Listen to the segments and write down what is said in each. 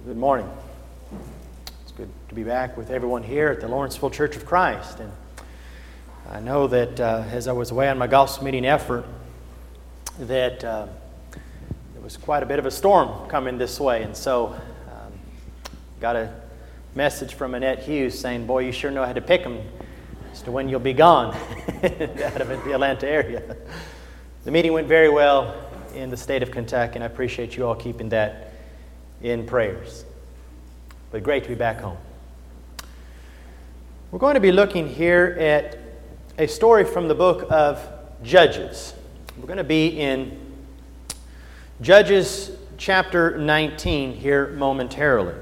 Good morning. It's good to be back with everyone here at the Lawrenceville Church of Christ. And I know that as I was away on my gospel meeting effort, that there was quite a bit of a storm coming this way. And so got a message from Annette Hughes saying, "Boy, you sure know how to pick them as to when you'll be gone out of the Atlanta area." The meeting went very well in the state of Kentucky, and I appreciate you all keeping that in prayers. But great to be back home. We're going to be looking here at a story from the book of Judges. We're going to be in Judges chapter 19 here momentarily.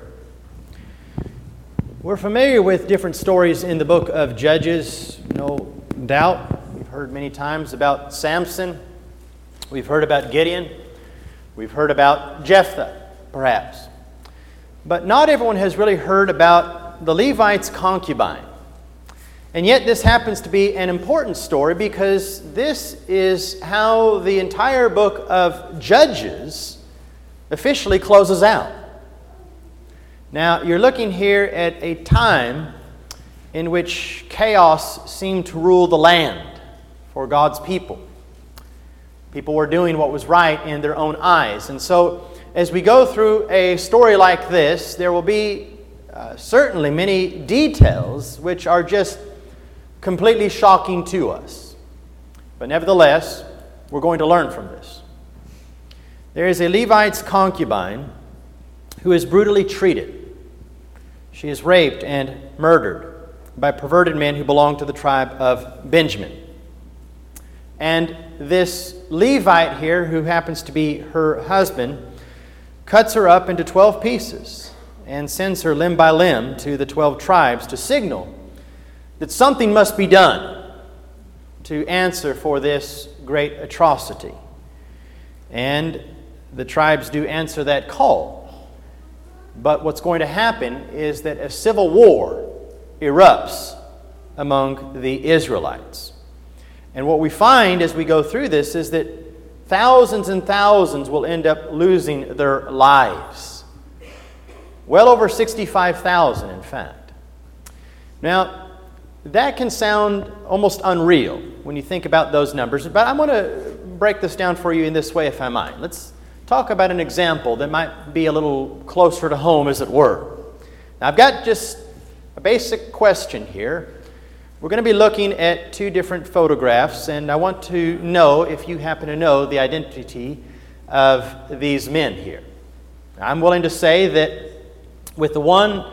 We're familiar with different stories in the book of Judges, no doubt. We've heard many times about Samson. We've heard about Gideon. We've heard about Jephthah, perhaps. But not everyone has really heard about the Levite's concubine. And yet this happens to be an important story because this is how the entire book of Judges officially closes out. Now, you're looking here at a time in which chaos seemed to rule the land for God's people. People were doing what was right in their own eyes. And so, as we go through a story like this, there will be certainly many details which are just completely shocking to us. But nevertheless, we're going to learn from this. There is a Levite's concubine who is brutally treated. She is raped and murdered by perverted men who belong to the tribe of Benjamin. And this Levite here, who happens to be her husband, cuts her up into 12 pieces and sends her limb by limb to the 12 tribes to signal that something must be done to answer for this great atrocity. And the tribes do answer that call. But what's going to happen is that a civil war erupts among the Israelites. And what we find as we go through this is that thousands and thousands will end up losing their lives. Well over 65,000, in fact. Now, that can sound almost unreal when you think about those numbers, but I'm going to break this down for you in this way, if I might. Let's talk about an example that might be a little closer to home, as it were. Now, I've got just a basic question here. We're going to be looking at two different photographs, and I want to know if you happen to know the identity of these men here. I'm willing to say that with the one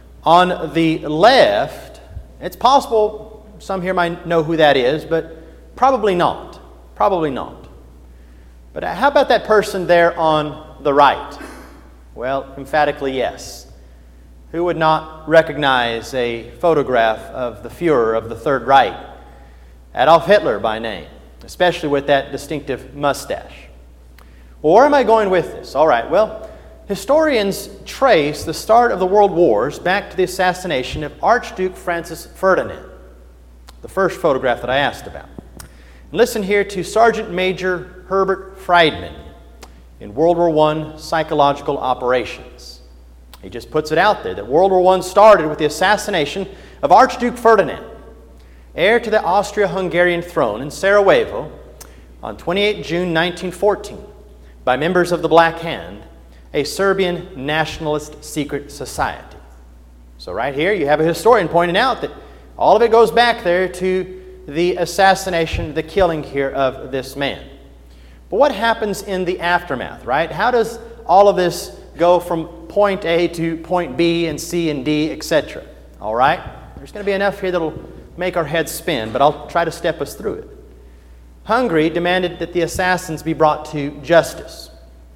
on the left, it's possible some here might know who that is, but probably not. Probably not. But how about that person there on the right? Well, emphatically yes. Who would not recognize a photograph of the Führer of the Third Reich, Adolf Hitler by name, especially with that distinctive mustache? Well, where am I going with this? All right, well, historians trace the start of the World Wars back to the assassination of Archduke Francis Ferdinand, the first photograph that I asked about. And listen here to Sergeant Major Herbert Friedman in World War I psychological operations. He just puts it out there that World War I started with the assassination of Archduke Ferdinand, heir to the Austria-Hungarian throne in Sarajevo on 28 June 1914 by members of the Black Hand, a Serbian nationalist secret society. So right here you have a historian pointing out that all of it goes back there to the assassination, the killing here of this man. But what happens in the aftermath, right? How does all of this go from point A to point B and C and D, etc.? All right? There's going to be enough here that'll make our heads spin, but I'll try to step us through it. Hungary demanded that the assassins be brought to justice.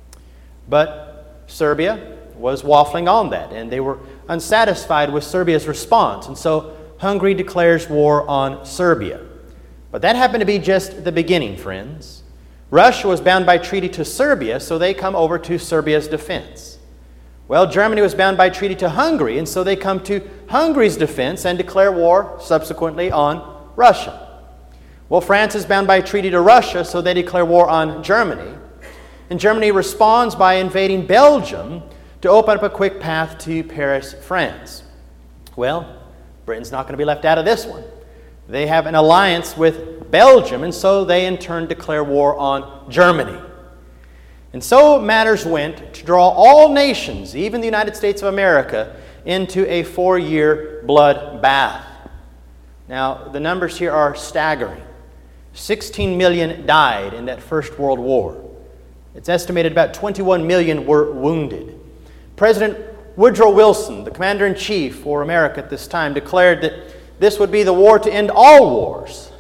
But Serbia was waffling on that, and they were unsatisfied with Serbia's response. And so Hungary declares war on Serbia. But that happened to be just the beginning, friends. Russia was bound by treaty to Serbia, so they come over to Serbia's defense. Well, Germany was bound by treaty to Hungary, and so they come to Hungary's defense and declare war subsequently on Russia. Well, France is bound by treaty to Russia, so they declare war on Germany. And Germany responds by invading Belgium to open up a quick path to Paris, France. Well, Britain's not going to be left out of this one. They have an alliance with Belgium, and so they in turn declare war on Germany. And so matters went to draw all nations, even the United States of America, into a 4-year bloodbath. Now, the numbers here are staggering. 16 million died in that First World War. It's estimated about 21 million were wounded. President Woodrow Wilson, the commander-in-chief for America at this time, declared that this would be the war to end all wars.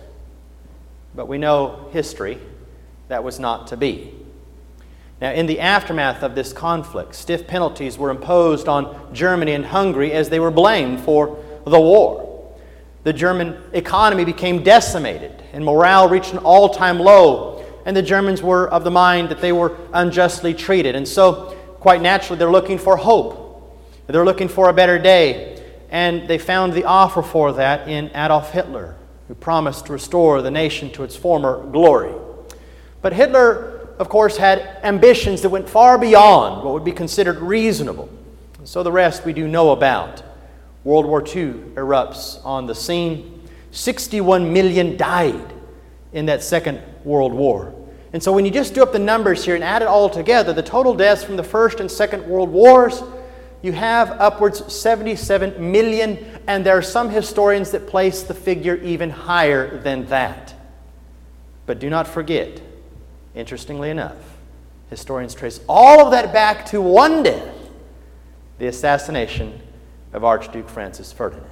But we know history, that was not to be. Now, in the aftermath of this conflict, stiff penalties were imposed on Germany and Hungary as they were blamed for the war. The German economy became decimated, and morale reached an all-time low, and the Germans were of the mind that they were unjustly treated. And so, quite naturally, they're looking for hope. They're looking for a better day, and they found the offer for that in Adolf Hitler, who promised to restore the nation to its former glory. But Hitler, of course, had ambitions that went far beyond what would be considered reasonable. And so the rest we do know about. World War II erupts on the scene. 61 million died in that Second World War. And so when you just do up the numbers here and add it all together, the total deaths from the First and Second World Wars, you have upwards 77 million, and there are some historians that place the figure even higher than that. But do not forget, interestingly enough, historians trace all of that back to one death, the assassination of Archduke Francis Ferdinand.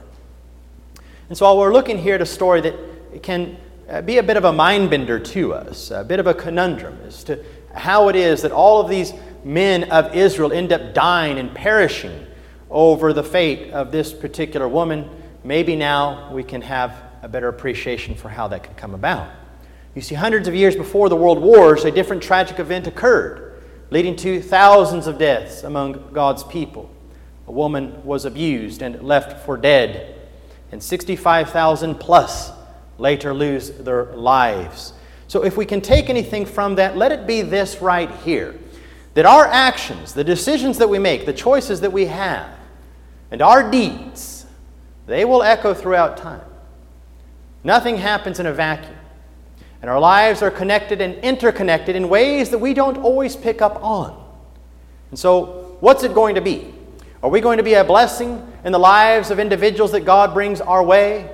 And so while we're looking here at a story that can be a bit of a mind-bender to us, a bit of a conundrum as to how it is that all of these men of Israel end up dying and perishing over the fate of this particular woman, maybe now we can have a better appreciation for how that could come about. You see, hundreds of years before the World Wars, a different tragic event occurred, leading to thousands of deaths among God's people. A woman was abused and left for dead, and 65,000 plus later lose their lives. So if we can take anything from that, let it be this right here, that our actions, the decisions that we make, the choices that we have, and our deeds, they will echo throughout time. Nothing happens in a vacuum. And our lives are connected and interconnected in ways that we don't always pick up on. And so, what's it going to be? Are we going to be a blessing in the lives of individuals that God brings our way?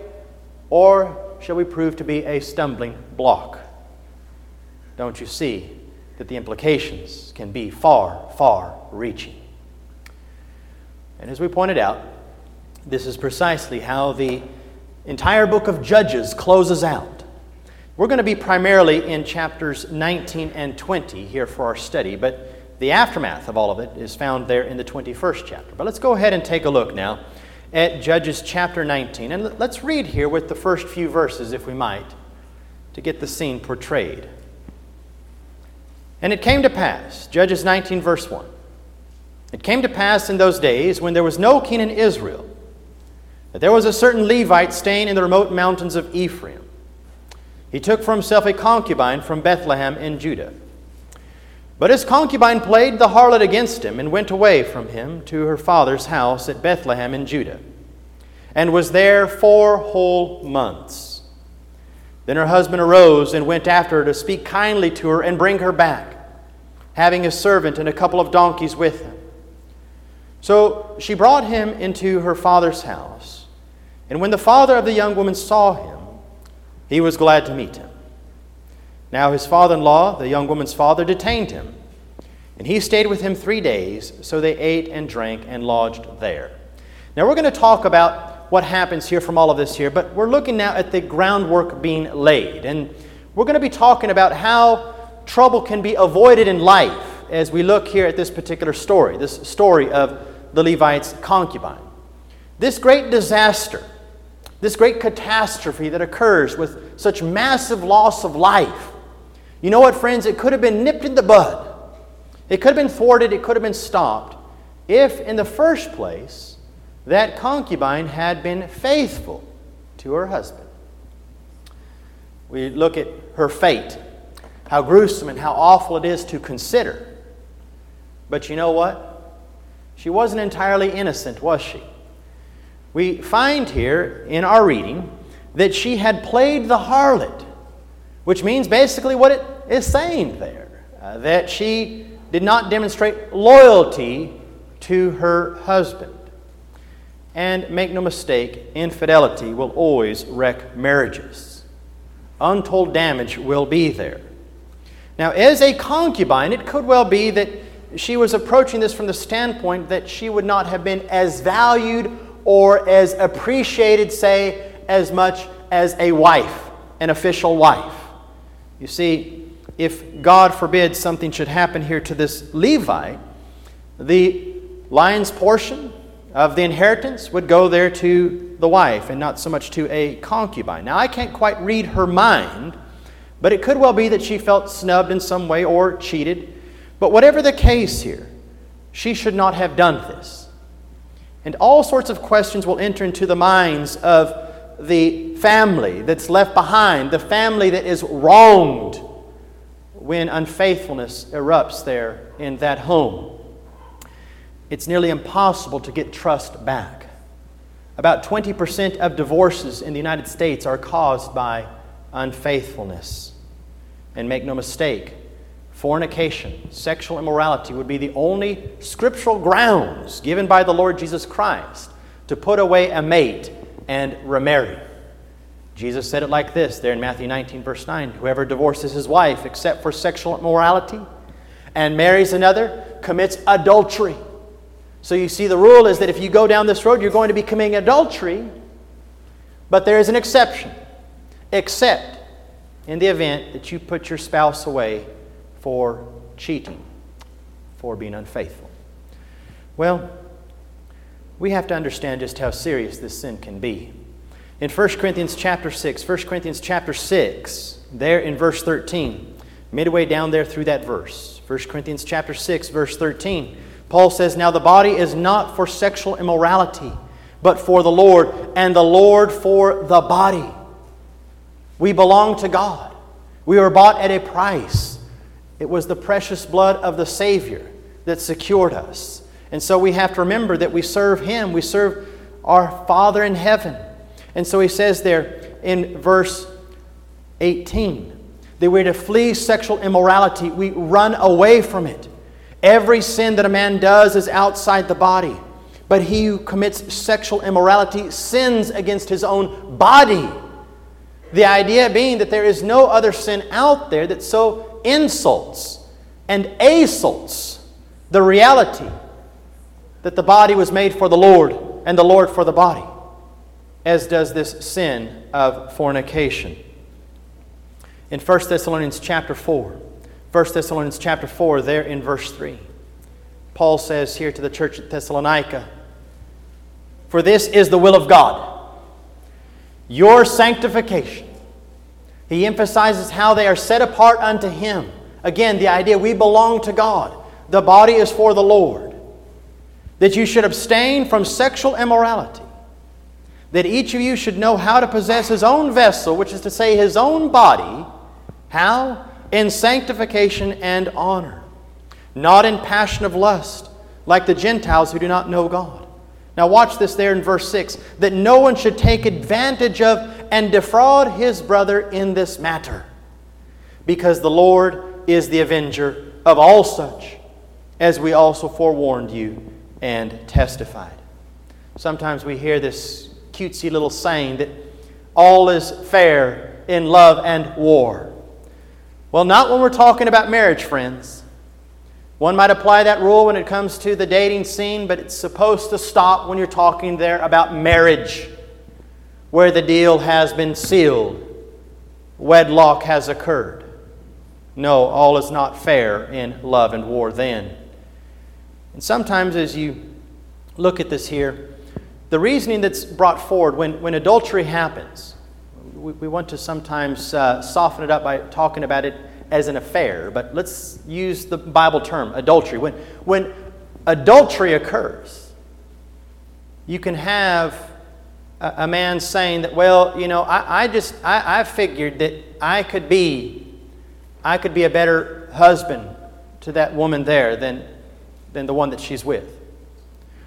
Or shall we prove to be a stumbling block? Don't you see that the implications can be far, far reaching? And as we pointed out, this is precisely how the entire book of Judges closes out. We're going to be primarily in chapters 19 and 20 here for our study, but the aftermath of all of it is found there in the 21st chapter. But let's go ahead and take a look now at Judges chapter 19. And let's read here with the first few verses, if we might, to get the scene portrayed. And it came to pass, Judges 19 verse 1, it came to pass in those days when there was no king in Israel, that there was a certain Levite staying in the remote mountains of Ephraim. He took for himself a concubine from Bethlehem in Judah. But his concubine played the harlot against him and went away from him to her father's house at Bethlehem in Judah, and was there 4 whole months. Then her husband arose and went after her to speak kindly to her and bring her back, having a servant and a couple of donkeys with him. So she brought him into her father's house, and when the father of the young woman saw him, he was glad to meet him. Now his father-in-law, the young woman's father, detained him, and he stayed with him 3 days, so they ate and drank and lodged there. Now we're going to talk about what happens here from all of this here, but we're looking now at the groundwork being laid, and we're going to be talking about how trouble can be avoided in life as we look here at this particular story, this story of the Levite's concubine. This great disaster, this great catastrophe that occurs with such massive loss of life. You know what, friends? It could have been nipped in the bud. It could have been thwarted. It could have been stopped if, in the first place, that concubine had been faithful to her husband. We look at her fate, how gruesome and how awful it is to consider. But you know what? She wasn't entirely innocent, was she? We find here in our reading that she had played the harlot, which means basically what it is saying there, that she did not demonstrate loyalty to her husband. And make no mistake, infidelity will always wreck marriages. Untold damage will be there. Now, as a concubine, it could well be that she was approaching this from the standpoint that she would not have been as valued or as appreciated, say, as much as a wife, an official wife. You see, if God forbid something should happen here to this Levite, the lion's portion of the inheritance would go there to the wife and not so much to a concubine. Now, I can't quite read her mind, but it could well be that she felt snubbed in some way or cheated. But whatever the case here, she should not have done this. And all sorts of questions will enter into the minds of the family that's left behind, the family that is wronged when unfaithfulness erupts there in that home. It's nearly impossible to get trust back. About 20% of divorces in the United States are caused by unfaithfulness. And make no mistake, fornication, sexual immorality would be the only scriptural grounds given by the Lord Jesus Christ to put away a mate and remarry. Jesus said it like this there in Matthew 19, verse 9. Whoever divorces his wife except for sexual immorality and marries another commits adultery. So you see, the rule is that if you go down this road, you're going to be committing adultery. But there is an exception. Except in the event that you put your spouse away for cheating, for being unfaithful. Well, we have to understand just how serious this sin can be. In 1 Corinthians chapter 6, 1 Corinthians chapter 6, there in verse 13, midway down there through that verse, 1 Corinthians chapter 6, verse 13, Paul says, Now the body is not for sexual immorality, but for the Lord, and the Lord for the body. We belong to God. We were bought at a price. It was the precious blood of the Savior that secured us. And so we have to remember that we serve Him. We serve our Father in heaven. And so he says there in verse 18 that we're to flee sexual immorality. We run away from it. Every sin that a man does is outside the body. But he who commits sexual immorality sins against his own body. The idea being that there is no other sin out there that so insults and assaults the reality that the body was made for the Lord and the Lord for the body, as does this sin of fornication. In 1 Thessalonians chapter 4, 1 Thessalonians chapter 4, there in verse 3, Paul says here to the church at Thessalonica, For this is the will of God, your sanctification. He emphasizes how they are set apart unto Him. Again, the idea we belong to God. The body is for the Lord. That you should abstain from sexual immorality. That each of you should know how to possess his own vessel, which is to say his own body. How? In sanctification and honor. Not in passion of lust, like the Gentiles who do not know God. Now watch this there in verse 6. That no one should take advantage of and defraud his brother in this matter. Because the Lord is the avenger of all such, as we also forewarned you and testified. Sometimes we hear this cutesy little saying that all is fair in love and war. Well, not when we're talking about marriage, friends. One might apply that rule when it comes to the dating scene, but it's supposed to stop when you're talking there about marriage, where the deal has been sealed, wedlock has occurred. No, all is not fair in love and war then. And sometimes as you look at this here, the reasoning that's brought forward when adultery happens, we want to sometimes soften it up by talking about it as an affair, but let's use the Bible term, adultery. When adultery occurs, you can have a man saying that, well, you know, I figured that I could be a better husband to that woman there than the one that she's with.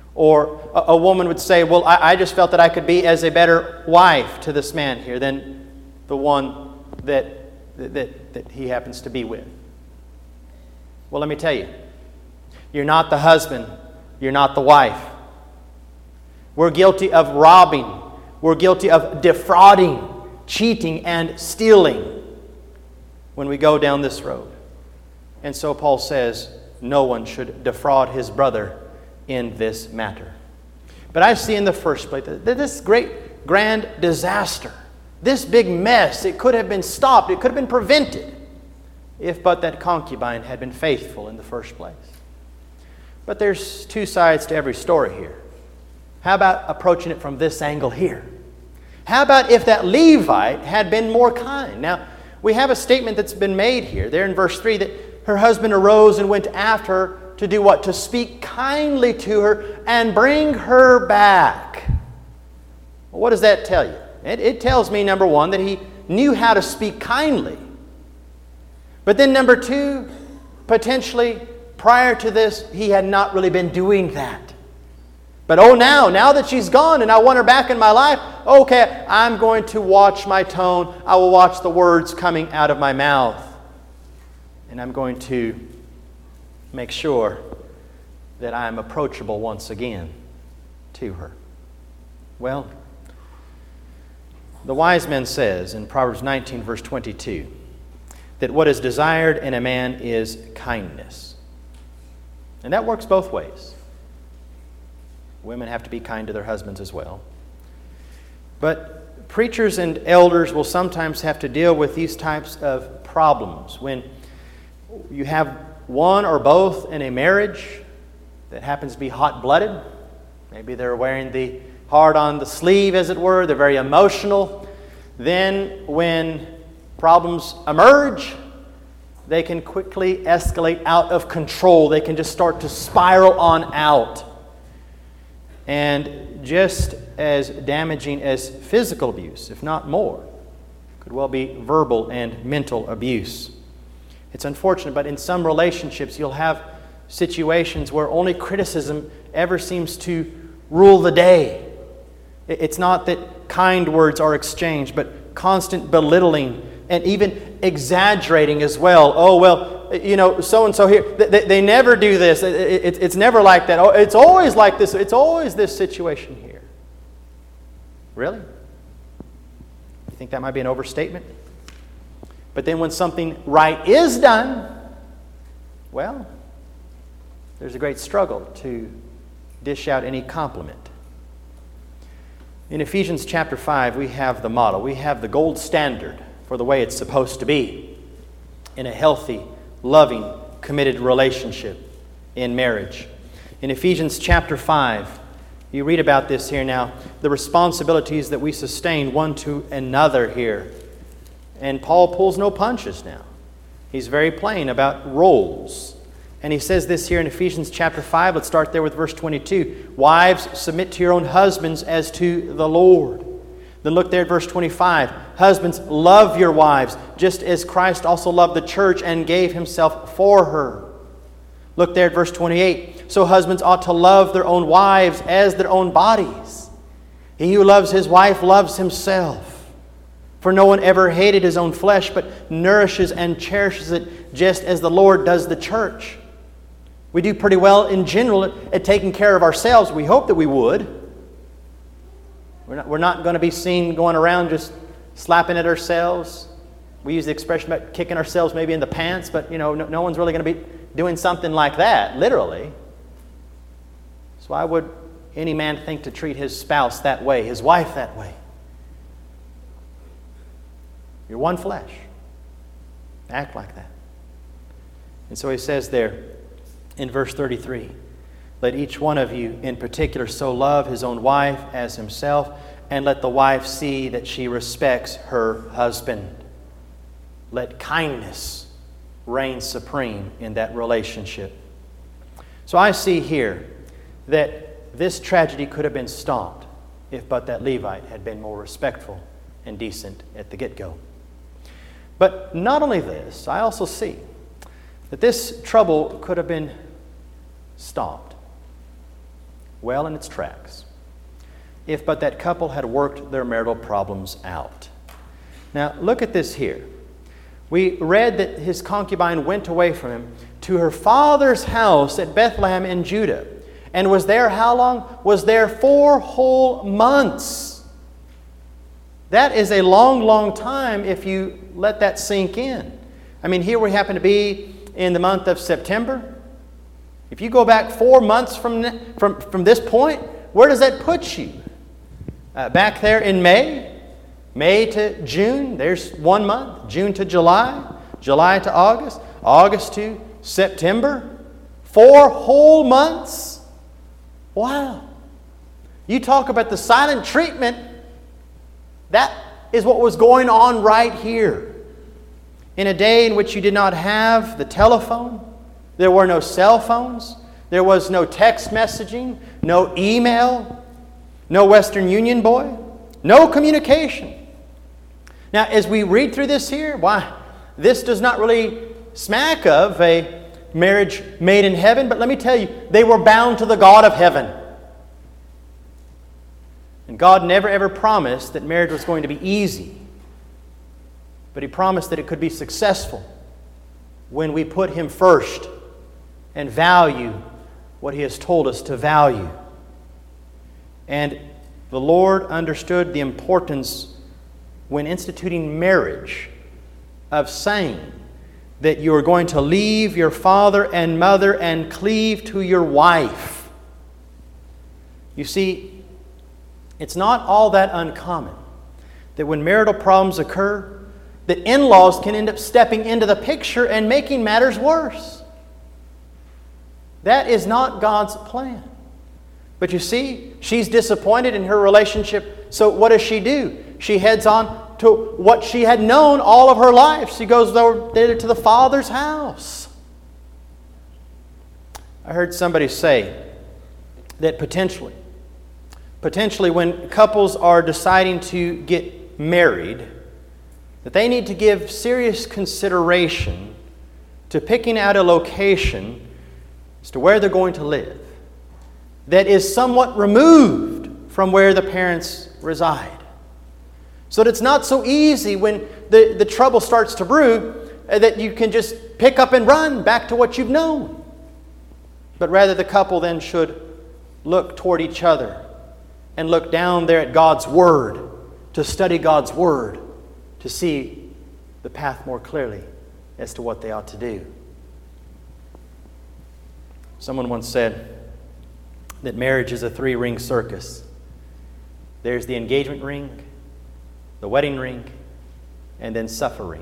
Or a woman would say, well, I just felt that I could be as a better wife to this man here than the one that he happens to be with. Well, let me tell you, you're not the husband, you're not the wife. We're guilty of robbing, we're guilty of defrauding, cheating, and stealing when we go down this road. And so Paul says, no one should defraud his brother in this matter. But I see in the first place that this great grand disaster, this big mess, it could have been stopped, it could have been prevented if but that concubine had been faithful in the first place. But there's two sides to every story here. How about approaching it from this angle here? How about if that Levite had been more kind? Now, we have a statement that's been made here, there in verse 3, that her husband arose and went after her to do what? To speak kindly to her and bring her back. Well, what does that tell you? It tells me, number one, that he knew how to speak kindly. But then number two, potentially, prior to this, he had not really been doing that. But now that she's gone and I want her back in my life, okay, I'm going to watch my tone. I will watch the words coming out of my mouth. And I'm going to make sure that I am approachable once again to her. Well, the wise man says in Proverbs 19, verse 22, that what is desired in a man is kindness. And that works both ways. Women have to be kind to their husbands as well. But preachers and elders will sometimes have to deal with these types of problems when you have one or both in a marriage that happens to be hot-blooded. Maybe they're wearing the heart on the sleeve, as it were. They're very emotional. Then when problems emerge, they can quickly escalate out of control. They can just start to spiral on out. And just as damaging as physical abuse, if not more, could well be verbal and mental abuse. It's unfortunate, but in some relationships you'll have situations where only criticism ever seems to rule the day. It's not that kind words are exchanged, but constant belittling and even exaggerating as well. Oh, well, so-and-so here, they never do this. It's never like that. Oh, it's always like this. It's always this situation here. Really? You think that might be an overstatement? But then when something right is done, well, there's a great struggle to dish out any compliment. In Ephesians chapter 5, we have the model. We have the gold standard for the way it's supposed to be in a healthy, loving, committed relationship in marriage. In Ephesians chapter 5, you read about this here now, the responsibilities that we sustain one to another here. And Paul pulls no punches now. He's very plain about roles. And he says this here in Ephesians chapter 5. Let's start there with verse 22. Wives, submit to your own husbands as to the Lord. Then look there at verse 25. Husbands, love your wives, just as Christ also loved the church and gave himself for her. Look there at verse 28. So husbands ought to love their own wives as their own bodies. He who loves his wife loves himself. For no one ever hated his own flesh, but nourishes and cherishes it just as the Lord does the church. We do pretty well in general at taking care of ourselves. We hope that we would. We're not going to be seen going around just slapping at ourselves. We use the expression about kicking ourselves maybe in the pants, but no one's really going to be doing something like that, literally. So why would any man think to treat his spouse that way, his wife that way? You're one flesh. Act like that. And so he says there in verse 33, let each one of you in particular so love his own wife as himself, and let the wife see that she respects her husband. Let kindness reign supreme in that relationship. So I see here that this tragedy could have been stopped if but that Levite had been more respectful and decent at the get-go. But not only this, I also see that this trouble could have been stopped well in its tracks, if but that couple had worked their marital problems out. Now, look at this here. We read that his concubine went away from him to her father's house at Bethlehem in Judah, and was there how long? Was there 4 whole months. That is a long, long time if you let that sink in. I mean, here we happen to be in the month of September. If you go back 4 months from this point, where does that put you? Back there in May to June, there's 1 month. June to July, July to August, August to September. 4 whole months. Wow. You talk about the silent treatment. That is what was going on right here. In a day in which you did not have the telephone, there were no cell phones, there was no text messaging, no email, no Western Union boy, no communication. Now, as we read through this here, why, this does not really smack of a marriage made in heaven, but let me tell you, they were bound to the God of heaven. And God never ever promised that marriage was going to be easy, but He promised that it could be successful when we put Him first and value what He has told us to value. And the Lord understood the importance when instituting marriage of saying that you are going to leave your father and mother and cleave to your wife. You see, it's not all that uncommon that when marital problems occur, that in-laws can end up stepping into the picture and making matters worse. That is not God's plan. But you see, she's disappointed in her relationship, so what does she do? She heads on to what she had known all of her life. She goes there to the father's house. I heard somebody say that potentially when couples are deciding to get married, that they need to give serious consideration to picking out a location as to where they're going to live that is somewhat removed from where the parents reside. So that it's not so easy when the trouble starts to brew that you can just pick up and run back to what you've known. But rather the couple then should look toward each other and look down there at God's Word, to study God's Word, to see the path more clearly as to what they ought to do. Someone once said that marriage is a 3-ring circus. There's the engagement ring, the wedding ring, and then suffering.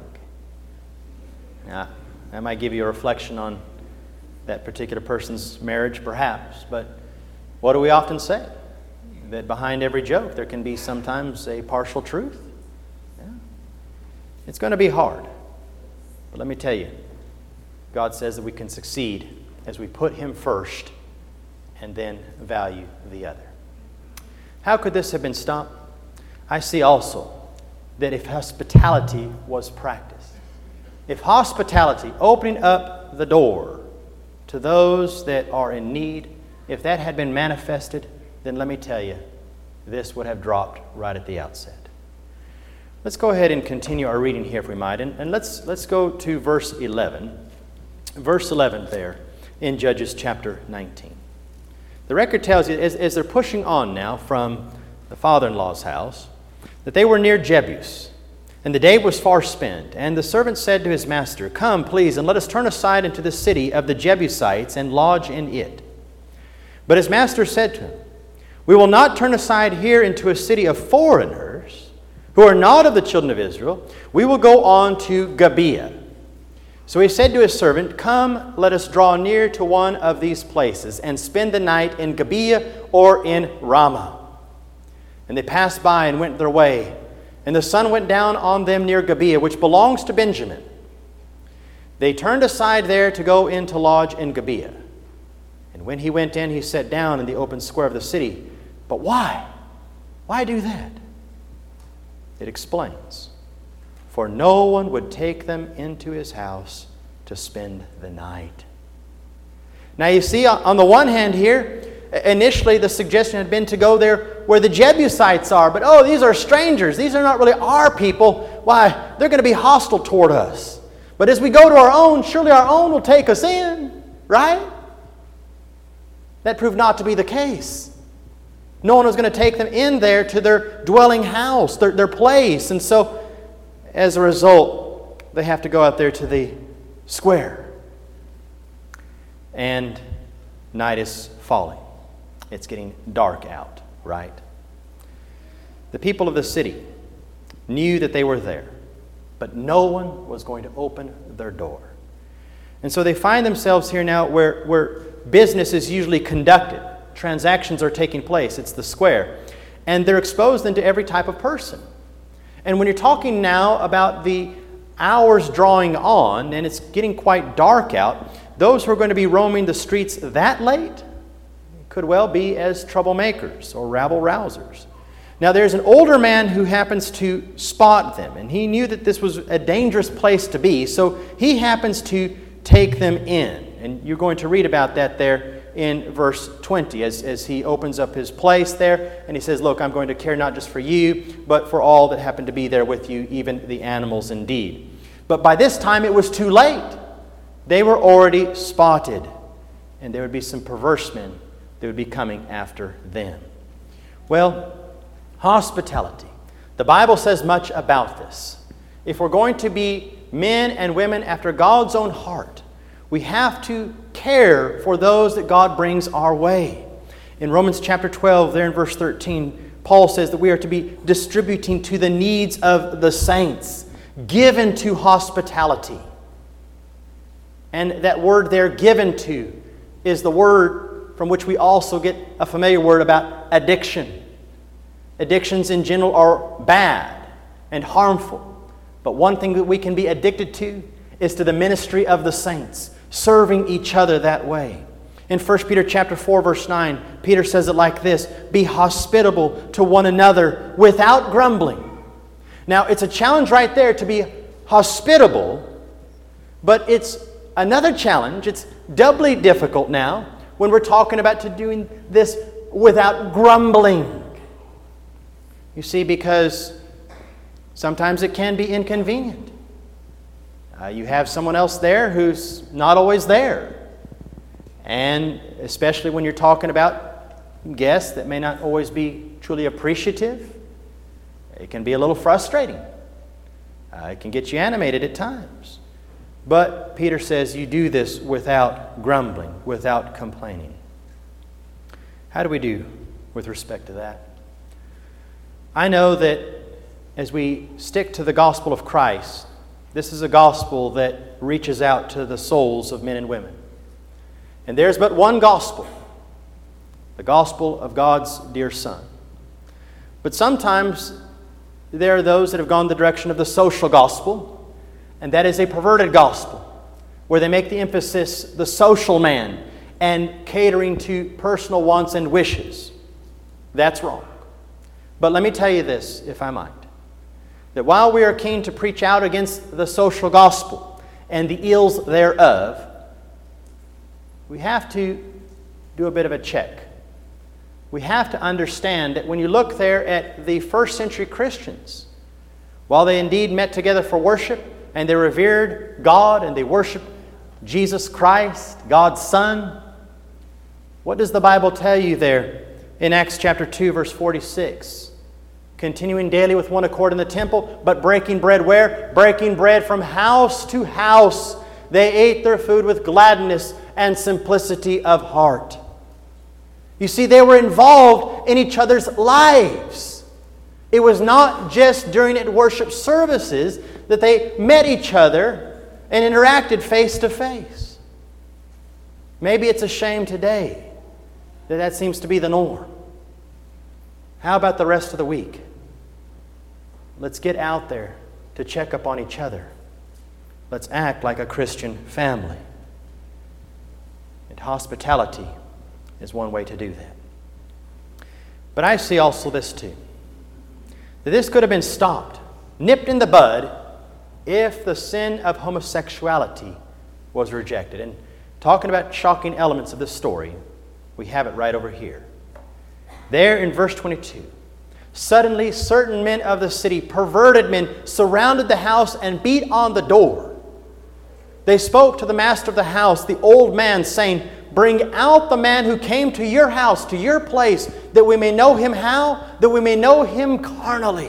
Now, I might give you a reflection on that particular person's marriage, perhaps, but what do we often say? That behind every joke there can be sometimes a partial truth. Yeah. It's going to be hard. But let me tell you, God says that we can succeed as we put Him first and then value the other. How could this have been stopped? I see also that if hospitality was practiced, if hospitality, opening up the door to those that are in need, if that had been manifested, then let me tell you, this would have dropped right at the outset. Let's go ahead and continue our reading here if we might, and let's go to verse 11. Verse 11 there in Judges chapter 19. The record tells you, as they're pushing on now from the father-in-law's house, that they were near Jebus, and the day was far spent. And the servant said to his master, "Come, please, and let us turn aside into the city of the Jebusites and lodge in it." But his master said to him, "We will not turn aside here into a city of foreigners who are not of the children of Israel. We will go on to Gibeah." So he said to his servant, "Come, let us draw near to one of these places and spend the night in Gibeah or in Ramah." And they passed by and went their way. And the sun went down on them near Gibeah, which belongs to Benjamin. They turned aside there to go in to lodge in Gibeah. And when he went in, he sat down in the open square of the city. But why? Why do that? It explains. For no one would take them into his house to spend the night. Now you see, on the one hand here, Initially, the suggestion had been to go there where the Jebusites are. But, oh, these are strangers. These are not really our people. Why, they're going to be hostile toward us. But as we go to our own, surely our own will take us in, right? That proved not to be the case. No one was going to take them in there to their dwelling house, their place. And so, as a result, they have to go out there to the square. And night is falling. It's getting dark out, right? The people of the city knew that they were there, but no one was going to open their door. And so they find themselves here now where business is usually conducted. Transactions are taking place. It's the square. And they're exposed then to every type of person. And when you're talking now about the hours drawing on, and it's getting quite dark out, those who are going to be roaming the streets that late could well be as troublemakers or rabble-rousers. Now there's an older man who happens to spot them, and he knew that this was a dangerous place to be, so he happens to take them in. And you're going to read about that there in verse 20 as he opens up his place there, and he says, look, I'm going to care not just for you, but for all that happen to be there with you, even the animals indeed. But by this time it was too late. They were already spotted, and there would be some perverse men that would be coming after them. Well, hospitality. The Bible says much about this. If we're going to be men and women after God's own heart, we have to care for those that God brings our way. In Romans chapter 12, there in verse 13, Paul says that we are to be distributing to the needs of the saints, given to hospitality. And that word there, given to, is the word from which we also get a familiar word about addiction. Addictions in general are bad and harmful. But one thing that we can be addicted to is to the ministry of the saints, serving each other that way. In 1 Peter chapter 4, verse 9, Peter says it like this, be hospitable to one another without grumbling. Now, it's a challenge right there to be hospitable, but it's another challenge. It's doubly difficult now when we're talking about to doing this without grumbling. You see, because sometimes it can be inconvenient. You have someone else there who's not always there. And especially when you're talking about guests that may not always be truly appreciative, it can be a little frustrating. It can get you animated at times. But Peter says you do this without grumbling, without complaining. How do we do with respect to that? I know that as we stick to the gospel of Christ, this is a gospel that reaches out to the souls of men and women. And there's but one gospel, the gospel of God's dear Son. But sometimes there are those that have gone the direction of the social gospel, and that is a perverted gospel, where they make the emphasis the social man and catering to personal wants and wishes. That's wrong. But let me tell you this, if I might, that while we are keen to preach out against the social gospel and the ills thereof, we have to do a bit of a check. We have to understand that when you look there at the first century Christians, while they indeed met together for worship, and they revered God and they worshiped Jesus Christ, God's Son, what does the Bible tell you there in Acts chapter 2, verse 46? Continuing daily with one accord in the temple, but breaking bread where? Breaking bread from house to house. They ate their food with gladness and simplicity of heart. You see, they were involved in each other's lives. It was not just during worship services that they met each other and interacted face to face. Maybe it's a shame today that seems to be the norm. How about the rest of the week? Let's get out there to check up on each other. Let's act like a Christian family. And hospitality is one way to do that. But I see also this too, that this could have been stopped, nipped in the bud, if the sin of homosexuality was rejected. And talking about shocking elements of this story, We have it right over here. There in verse 22. Suddenly, certain men of the city, perverted men, surrounded the house and beat on the door. They spoke to the master of the house, the old man, saying, "Bring out the man who came to your house, to your place, that we may know him how? That we may know him carnally."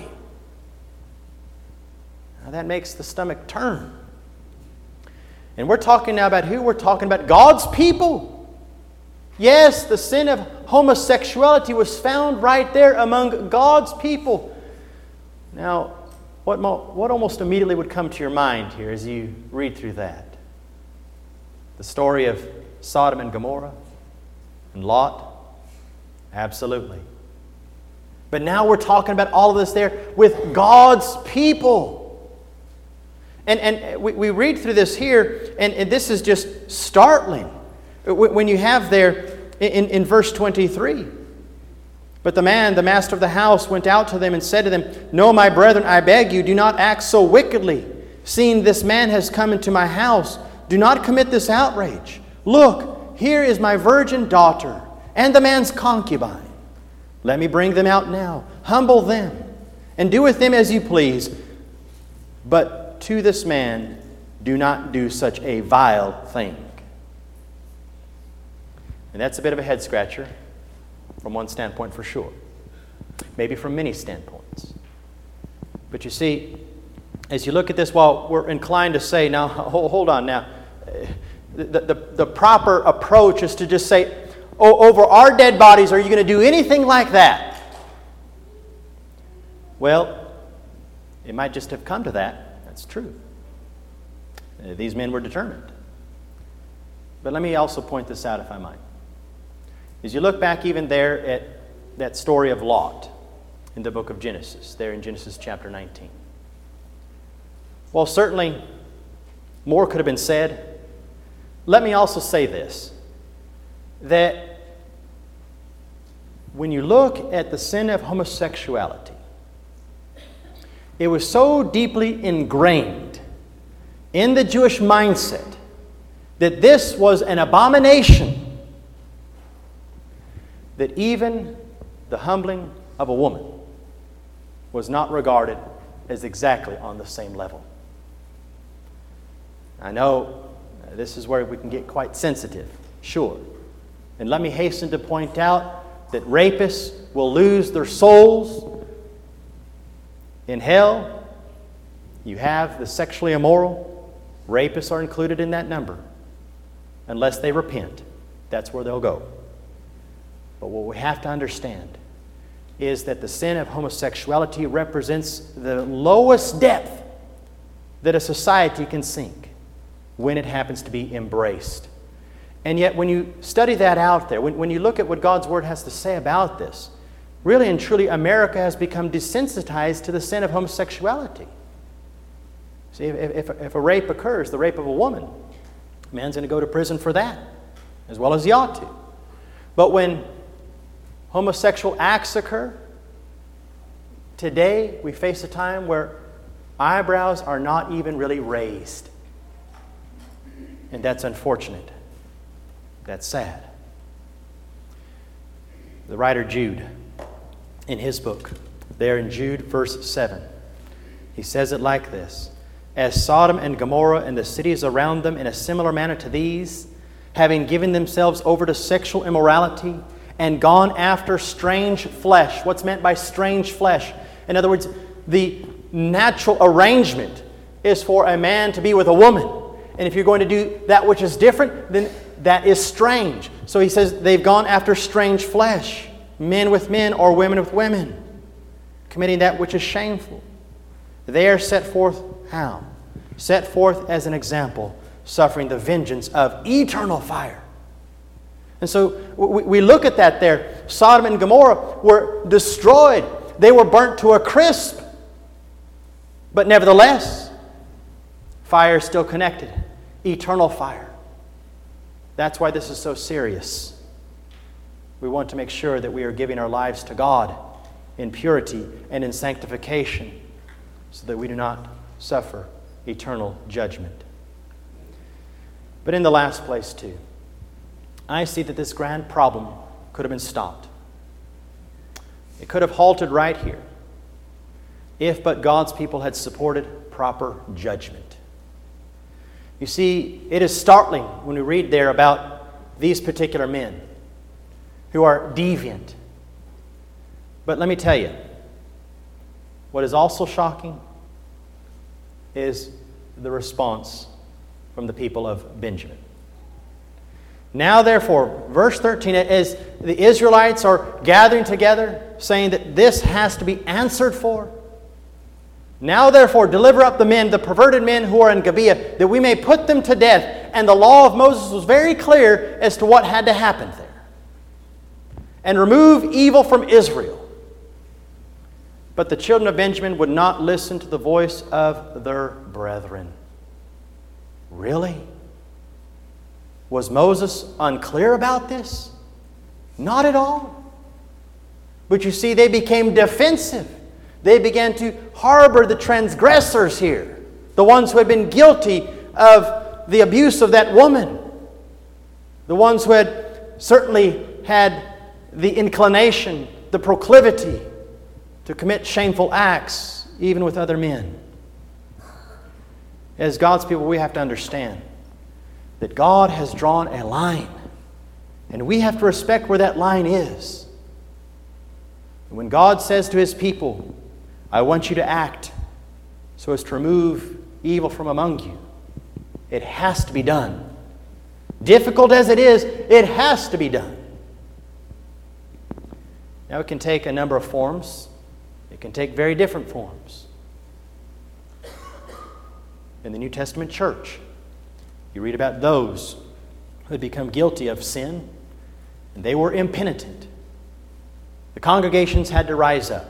Now that makes the stomach turn. And we're talking now about who? We're talking about God's people. Yes, the sin of homosexuality was found right there among God's people. Now, what almost immediately would come to your mind here as you read through that? The story of Sodom and Gomorrah and Lot? Absolutely. But now we're talking about all of this there with God's people. And we read through this here, and this is just startling. When you have there in verse 23, "But the man, the master of the house, went out to them and said to them, 'No, my brethren, I beg you, do not act so wickedly. Seeing this man has come into my house, do not commit this outrage. Look, here is my virgin daughter and the man's concubine. Let me bring them out now, humble them, and do with them as you please. But to this man do not do such a vile thing.'" And that's a bit of a head scratcher from one standpoint for sure. Maybe from many standpoints. But you see, as you look at this, while we're inclined to say, now, hold on now, the proper approach is to just say, "Oh, over our dead bodies, are you going to do anything like that?" Well, it might just have come to that. That's true. These men were determined. But let me also point this out, if I might. As you look back even there at that story of Lot in the book of Genesis, there in Genesis chapter 19. Well, certainly more could have been said. Let me also say this, that when you look at the sin of homosexuality, it was so deeply ingrained in the Jewish mindset that this was an abomination that even the humbling of a woman was not regarded as exactly on the same level. I know this is where we can get quite sensitive, sure. And let me hasten to point out that rapists will lose their souls in hell. You have the sexually immoral. Rapists are included in that number. Unless they repent, that's where they'll go. But what we have to understand is that the sin of homosexuality represents the lowest depth that a society can sink when it happens to be embraced. And yet when you study that out there, when you look at what God's Word has to say about this, really and truly America has become desensitized to the sin of homosexuality. See, if a rape occurs, the rape of a woman, a man's going to go to prison for that, as well as he ought to. But when homosexual acts occur, today we face a time where eyebrows are not even really raised. And that's unfortunate. That's sad. The writer Jude, in his book, there in Jude verse 7, he says it like this: "As Sodom and Gomorrah and the cities around them in a similar manner to these, having given themselves over to sexual immorality and gone after strange flesh." What's meant by strange flesh? In other words, the natural arrangement is for a man to be with a woman. And if you're going to do that which is different, then that is strange. So he says they've gone after strange flesh, men with men or women with women, committing that which is shameful. They are set forth how? Set forth as an example, suffering the vengeance of eternal fire. And so we look at that there. Sodom and Gomorrah were destroyed. They were burnt to a crisp. But nevertheless, fire is still connected. Eternal fire. That's why this is so serious. We want to make sure that we are giving our lives to God in purity and in sanctification so that we do not suffer eternal judgment. But in the last place too, I see that this grand problem could have been stopped. It could have halted right here if but God's people had supported proper judgment. You see, it is startling when we read there about these particular men who are deviant. But let me tell you, what is also shocking is the response from the people of Benjamin. Now, therefore, verse 13, as the Israelites are gathering together, saying that this has to be answered for, now, therefore, deliver up the men, the perverted men who are in Gibeah, that we may put them to death. And the law of Moses was very clear as to what had to happen there. And remove evil from Israel. But the children of Benjamin would not listen to the voice of their brethren. Really? Was Moses unclear about this? Not at all. But you see, they became defensive. They began to harbor the transgressors here, the ones who had been guilty of the abuse of that woman, the ones who had certainly had the inclination, the proclivity to commit shameful acts, even with other men. As God's people, we have to understand that God has drawn a line, and we have to respect where that line is. And when God says to His people, I want you to act so as to remove evil from among you, it has to be done. Difficult as it is, it has to be done. Now, it can take a number of forms. It can take very different forms. In the New Testament church, you read about those who had become guilty of sin, and they were impenitent. The congregations had to rise up.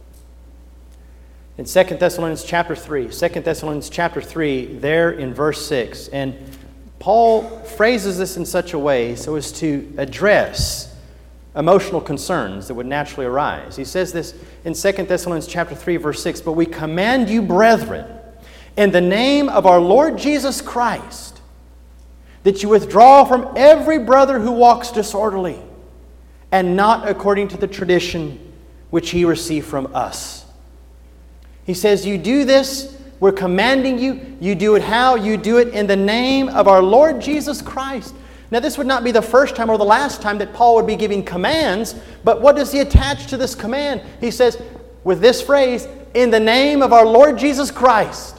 In 2 Thessalonians chapter 3, there in verse 6, and Paul phrases this in such a way so as to address emotional concerns that would naturally arise. He says this in 2 Thessalonians chapter 3, verse 6, but we command you, brethren, in the name of our Lord Jesus Christ, that you withdraw from every brother who walks disorderly, and not according to the tradition which he received from us. He says, you do this, we're commanding you. You do it how? You do it in the name of our Lord Jesus Christ. Now, this would not be the first time or the last time that Paul would be giving commands, but what does he attach to this command? He says, with this phrase, in the name of our Lord Jesus Christ.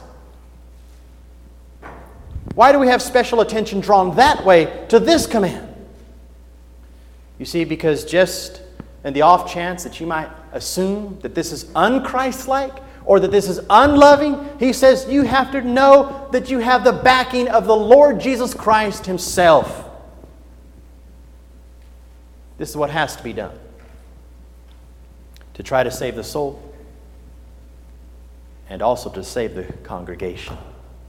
Why do we have special attention drawn that way to this command? You see, because just in the off chance that you might assume that this is un-Christ-like or that this is unloving, he says you have to know that you have the backing of the Lord Jesus Christ Himself. This is what has to be done to try to save the soul and also to save the congregation.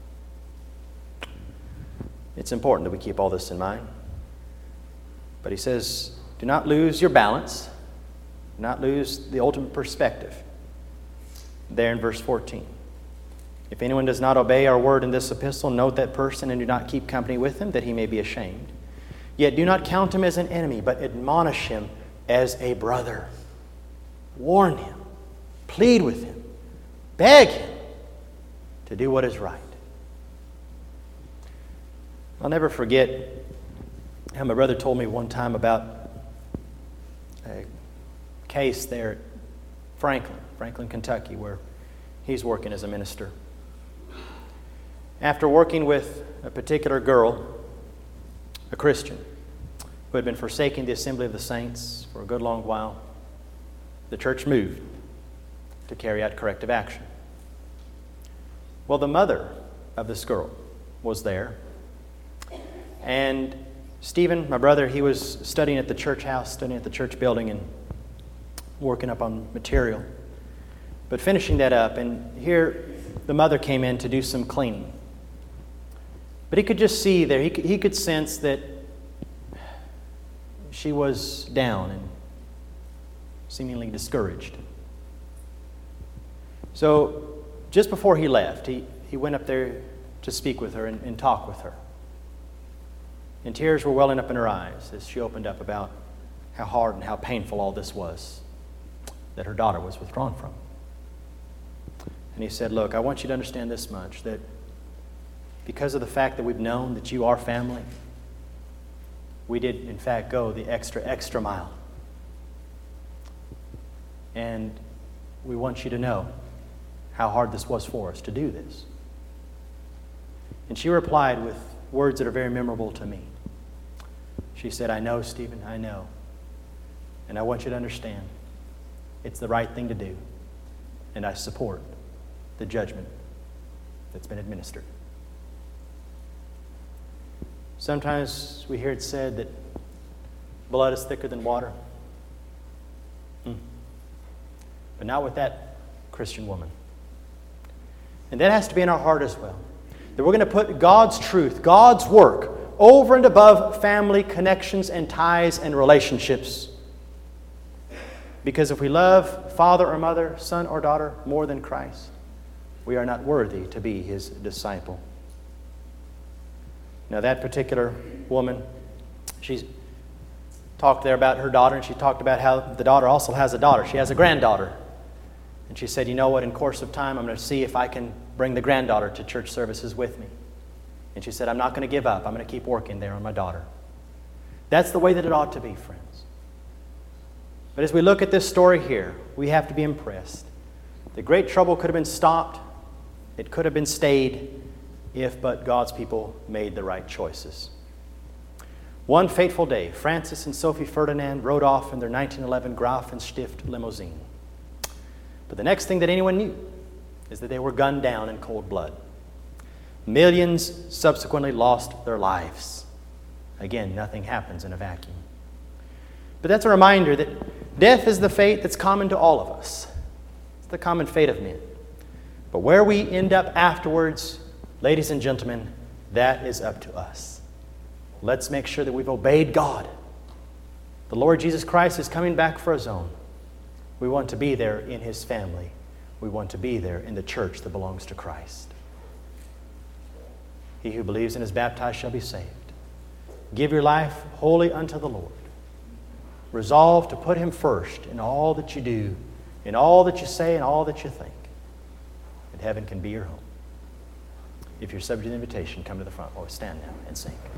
It's important that we keep all this in mind. But he says, do not lose your balance. Do not lose the ultimate perspective. There in verse 14. If anyone does not obey our word in this epistle, note that person and do not keep company with him, that he may be ashamed. Yet do not count him as an enemy, but admonish him as a brother. Warn him. Plead with him. Beg him to do what is right. I'll never forget how my brother told me one time about a case there at Franklin, Kentucky, where he's working as a minister. After working with a particular girl, a Christian, who had been forsaking the assembly of the saints for a good long while, the church moved to carry out corrective action. Well, the mother of this girl was there. And Stephen, my brother, he was studying at the church house, studying at the church building and working up on material. But finishing that up, and here the mother came in to do some cleaning. But he could just see there, he could sense that she was down and seemingly discouraged. So just before he left, he went up there to speak with her and talk with her. And tears were welling up in her eyes as she opened up about how hard and how painful all this was that her daughter was withdrawn from. And he said, look, I want you to understand this much, that because of the fact that we've known that you are family, we did, in fact, go the extra mile. And we want you to know how hard this was for us to do this. And she replied with words that are very memorable to me. She said, I know, Stephen, I know. And I want you to understand, it's the right thing to do. And I support the judgment that's been administered. Sometimes we hear it said that blood is thicker than water. But not with that Christian woman. And that has to be in our heart as well. That we're going to put God's truth, God's work, over and above family connections and ties and relationships. Because if we love father or mother, son or daughter more than Christ, we are not worthy to be His disciple. Now that particular woman, she's talked there about her daughter, and she talked about how the daughter also has a daughter. She has a granddaughter. And she said, you know what, in course of time, I'm going to see if I can bring the granddaughter to church services with me. And she said, I'm not going to give up. I'm going to keep working there on my daughter. That's the way that it ought to be, friends. But as we look at this story here, we have to be impressed. The great trouble could have been stopped. It could have been stayed if but God's people made the right choices. One fateful day, Francis and Sophie Ferdinand rode off in their 1911 Graf and Stift limousine. But the next thing that anyone knew is that they were gunned down in cold blood. Millions subsequently lost their lives. Again, nothing happens in a vacuum. But that's a reminder that death is the fate that's common to all of us. It's the common fate of men. But where we end up afterwards, ladies and gentlemen, that is up to us. Let's make sure that we've obeyed God. The Lord Jesus Christ is coming back for His own. We want to be there in His family. We want to be there in the church that belongs to Christ. He who believes and is baptized shall be saved. Give your life wholly unto the Lord. Resolve to put Him first in all that you do, in all that you say, and all that you think. And heaven can be your home. If you're subject to the invitation, come to the front or stand now and sing.